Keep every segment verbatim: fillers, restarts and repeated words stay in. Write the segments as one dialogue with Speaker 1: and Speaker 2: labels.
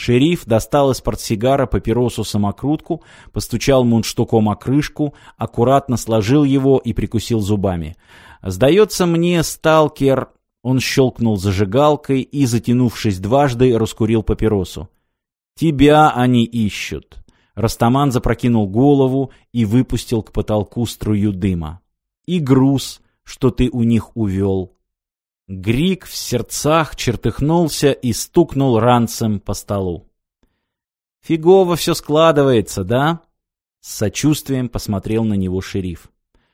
Speaker 1: Шериф достал из портсигара папиросу-самокрутку, постучал мундштуком о крышку, аккуратно сложил его и прикусил зубами. «Сдается мне, сталкер...» Он щелкнул зажигалкой и, затянувшись дважды, раскурил папиросу. «Тебя они ищут». Растаман запрокинул голову и выпустил к потолку струю дыма. «И груз, что ты у них увел». Грик в сердцах чертыхнулся и стукнул ранцем по столу. «Фигово все складывается, да?» С сочувствием посмотрел на него шериф.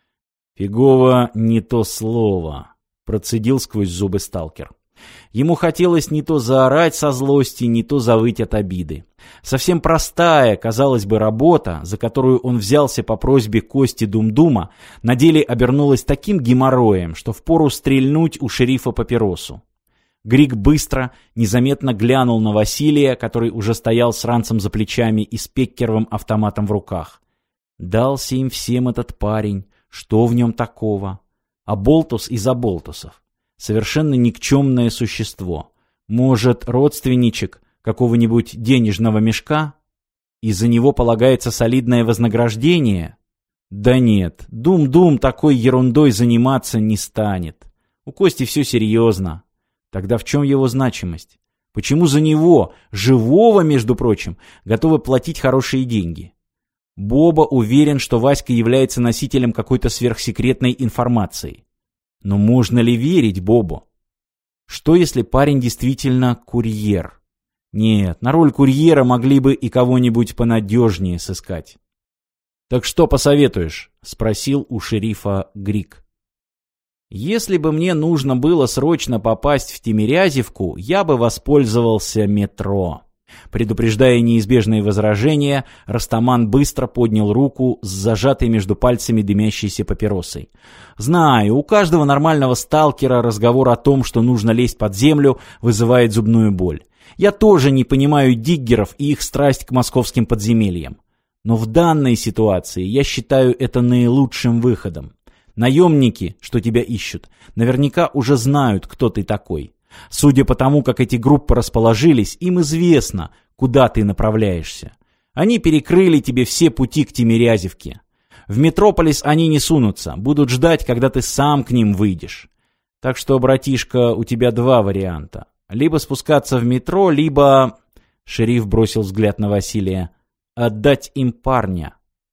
Speaker 1: «Фигово не то слово», — процедил сквозь зубы сталкер. Ему хотелось не то заорать со злости, не то завыть от обиды. Совсем простая, казалось бы, работа, за которую он взялся по просьбе Кости Думдума, на деле обернулась таким геморроем, что впору стрельнуть у шерифа папиросу. Грик быстро, незаметно глянул на Василия, который уже стоял с ранцем за плечами и с пеккеровым автоматом в руках. Дался им всем этот парень, что в нем такого? А болтус из оболтусов. Совершенно никчемное существо. Может, родственничек какого-нибудь денежного мешка? И за него полагается солидное вознаграждение? Да нет, Дум-Дум такой ерундой заниматься не станет. У Кости все серьезно. Тогда в чем его значимость? Почему за него, живого, между прочим, готовы платить хорошие деньги? Боба уверен, что Васька является носителем какой-то сверхсекретной информации. Но можно ли верить Бобу? Что если парень действительно курьер? Нет, на роль курьера могли бы и кого-нибудь понадежнее сыскать. «Так что посоветуешь?» — спросил у шерифа Грик. «Если бы мне нужно было срочно попасть в Тимирязевку, я бы воспользовался метро». Предупреждая неизбежные возражения, Растаман быстро поднял руку с зажатой между пальцами дымящейся папиросой. «Знаю, у каждого нормального сталкера разговор о том, что нужно лезть под землю, вызывает зубную боль. Я тоже не понимаю диггеров и их страсть к московским подземельям. Но в данной ситуации я считаю это наилучшим выходом. Наемники, что тебя ищут, наверняка уже знают, кто ты такой. Судя по тому, как эти группы расположились, им известно, куда ты направляешься. Они перекрыли тебе все пути к Тимирязевке. В Метрополис они не сунутся, будут ждать, когда ты сам к ним выйдешь. Так что, братишка, у тебя два варианта. Либо спускаться в метро, либо...» Шериф бросил взгляд на Василия. «Отдать им парня.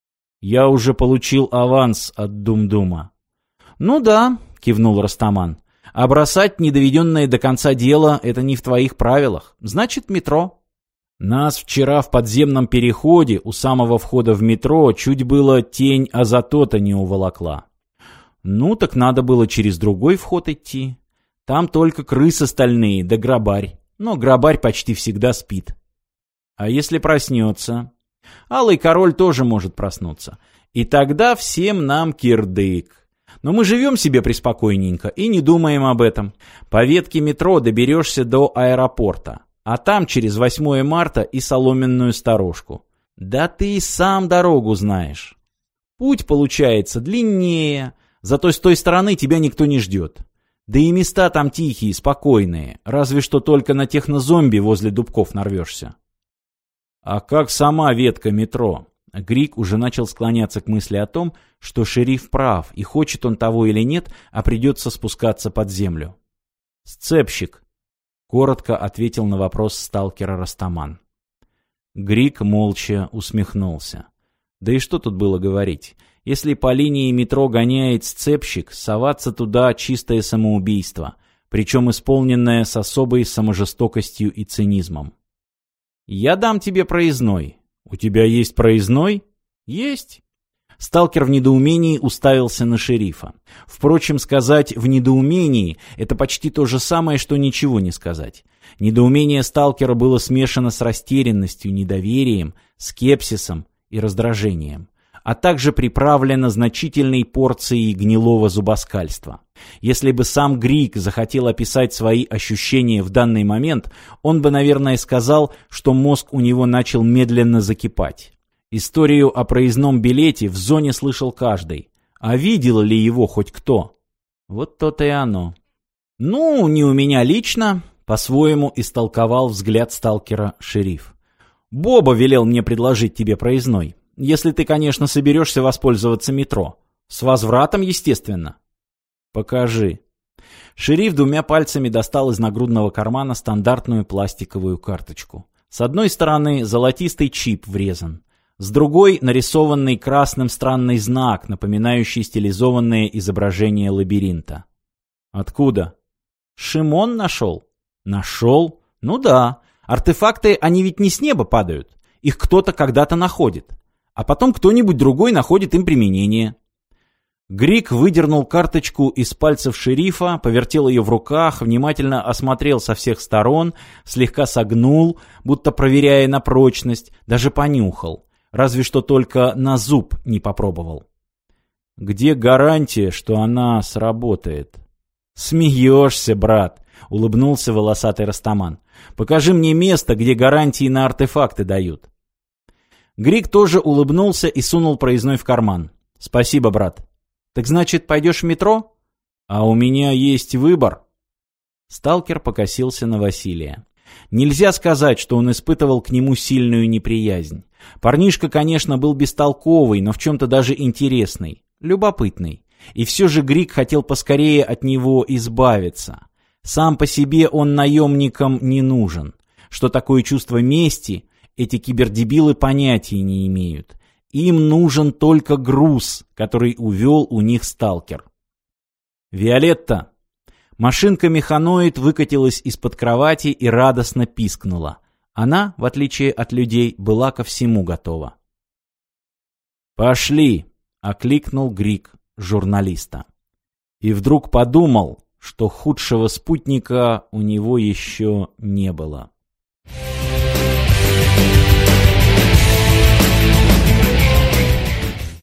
Speaker 1: Я уже получил аванс от Дум-Дума». «Ну да», — кивнул Растаман. «А бросать недоведенное до конца дело — это не в твоих правилах. Значит, метро». «Нас вчера в подземном переходе у самого входа в метро чуть было тень Азатота не уволокла». «Ну, так надо было через другой вход идти. Там только крысы стальные, да грабарь. Но грабарь почти всегда спит». «А если проснется?» «Алый король тоже может проснуться. И тогда всем нам кирдык. Но мы живем себе преспокойненько и не думаем об этом. По ветке метро доберешься до аэропорта, а там через восьмое марта и соломенную сторожку. Да ты и сам дорогу знаешь. Путь получается длиннее, зато с той стороны тебя никто не ждет. Да и места там тихие, спокойные, разве что только на технозомби возле дубков нарвешься». «А как сама ветка метро?» Грик уже начал склоняться к мысли о том, что шериф прав, и хочет он того или нет, а придется спускаться под землю. «Сцепщик», — коротко ответил на вопрос сталкера Растаман. Грик молча усмехнулся. Да и что тут было говорить? Если по линии метро гоняет сцепщик, соваться туда чистое самоубийство, причем исполненное с особой саможестокостью и цинизмом. «Я дам тебе проездной». «У тебя есть проездной?» «Есть». Сталкер в недоумении уставился на шерифа. Впрочем, сказать «в недоумении» — это почти то же самое, что ничего не сказать. Недоумение сталкера было смешано с растерянностью, недоверием, скепсисом и раздражением, а также приправлено значительной порцией гнилого зубоскальства. Если бы сам Грик захотел описать свои ощущения в данный момент, он бы, наверное, сказал, что мозг у него начал медленно закипать. Историю о проездном билете в зоне слышал каждый. А видел ли его хоть кто? Вот то-то и оно. «Ну, не у меня лично», По-своему истолковал взгляд сталкера шериф. «Боба велел мне предложить тебе проездной. Если ты, конечно, соберешься воспользоваться метро. С возвратом, естественно». «Покажи». Шериф двумя пальцами достал из нагрудного кармана стандартную пластиковую карточку. С одной стороны золотистый чип врезан. С другой нарисованный красным странный знак, напоминающий стилизованное изображение лабиринта. «Откуда?» «Шимон нашел». «Нашел? Ну да. Артефакты, они ведь не с неба падают. Их кто-то когда-то находит. А потом кто-нибудь другой находит им применение». Грик выдернул карточку из пальцев шерифа, повертел ее в руках, внимательно осмотрел со всех сторон, слегка согнул, будто проверяя на прочность, даже понюхал. Разве что только на зуб не попробовал. «Где гарантия, что она сработает?» «Смеешься, брат», — улыбнулся волосатый растаман. «Покажи мне место, где гарантии на артефакты дают». Грик тоже улыбнулся и сунул проездной в карман. «Спасибо, брат». «Так значит, пойдешь в метро?» «А у меня есть выбор». Сталкер покосился на Василия. Нельзя сказать, что он испытывал к нему сильную неприязнь. Парнишка, конечно, был бестолковый, но в чем-то даже интересный, любопытный. И все же Грик хотел поскорее от него избавиться. Сам по себе он наемникам не нужен. Что такое чувство мести, эти кибердебилы понятия не имеют. Им нужен только груз, который увел у них сталкер. «Виолетта!» Машинка-механоид выкатилась из-под кровати и радостно пискнула. Она, в отличие от людей, была ко всему готова. «Пошли!» — окликнул Грик журналиста. И вдруг подумал, что худшего спутника у него еще не было.